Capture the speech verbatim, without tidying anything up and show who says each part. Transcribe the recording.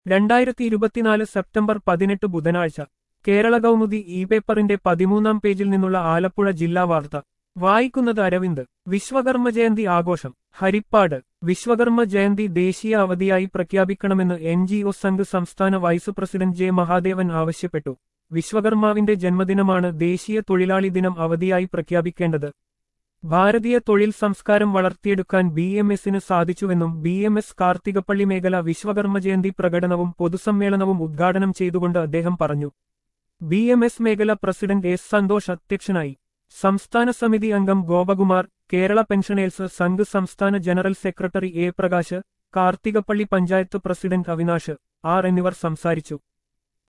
Speaker 1: രണ്ടായിരത്തി ഇരുപത്തിനാല് സെപ്റ്റംബർ പതിനെട്ട് ബുധനാഴ്ച കേരള കൗമുദി ഇ പേപ്പറിന്റെ പതിമൂന്നാം പേജിൽ നിന്നുള്ള ആലപ്പുഴ ജില്ലാ വാർത്ത വായിക്കുന്നത് അരവിന്ദ്. വിശ്വകർമ്മ ജയന്തി ആഘോഷം ഹരിപ്പാട്. വിശ്വകർമ്മ ജയന്തി ദേശീയ അവധിയായി പ്രഖ്യാപിക്കണമെന്ന് എൻ ജി ഒ സംഘ് സംസ്ഥാന വൈസ് പ്രസിഡന്റ് ജെ മഹാദേവൻ ആവശ്യപ്പെട്ടു. വിശ്വകർമാവിന്റെ ജന്മദിനമാണ് ദേശീയ തൊഴിലാളി ദിനം അവധിയായി പ്രഖ്യാപിക്കേണ്ടത്. ഭാരതീയ തൊഴിൽ സംസ്കാരം വളർത്തിയെടുക്കാൻ ബി എം എസിന് സാധിച്ചുവെന്നും ബി എം എസ് കാർത്തികപ്പള്ളി മേഖല വിശ്വകർമ്മ ജയന്തി പ്രകടനവും പൊതുസമ്മേളനവും ഉദ്ഘാടനം ചെയ്തുകൊണ്ട് അദ്ദേഹം പറഞ്ഞു. ബി എം എസ് മേഖല പ്രസിഡന്റ് എസ് സന്തോഷ് അധ്യക്ഷനായി. സംസ്ഥാന സമിതി അംഗം ഗോപകുമാർ, കേരള പെൻഷനേഴ്സ് സംഘ് സംസ്ഥാന general secretary A Prakash, Karthikappally panchayat president Avinash R എന്നിവർ സംസാരിച്ചു.